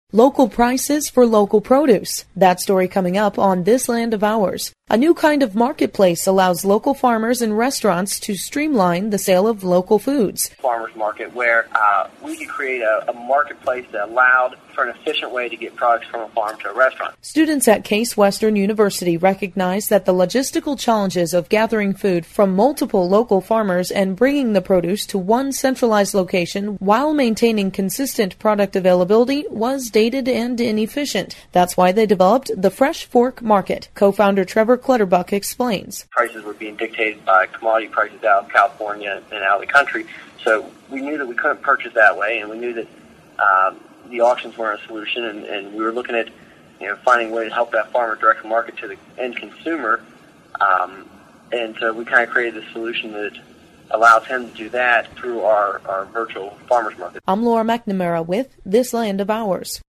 Local prices for local produce. That story coming up on This Land of Ours. A new kind of marketplace allows local farmers and restaurants to streamline the sale of local foods. Farmers market where we could create a marketplace that allowed for an efficient way to get products from a farm to a restaurant. Students at Case Western University recognize that the logistical challenges of gathering food from multiple local farmers and bringing the produce to one centralized location while maintaining consistent product availability was dated and inefficient. That's why they developed the Fresh Fork Market. Co-founder Trevor Clutterbuck explains. Prices were being dictated by commodity prices out of California and out of the country, so we knew that we couldn't purchase that way, and we knew that the auctions weren't a solution, and we were looking at finding a way to help that farmer direct the market to the end consumer, and so we kind of created a solution that allows him to do that through our virtual farmers market. I'm Laura McNamara with This Land of Ours.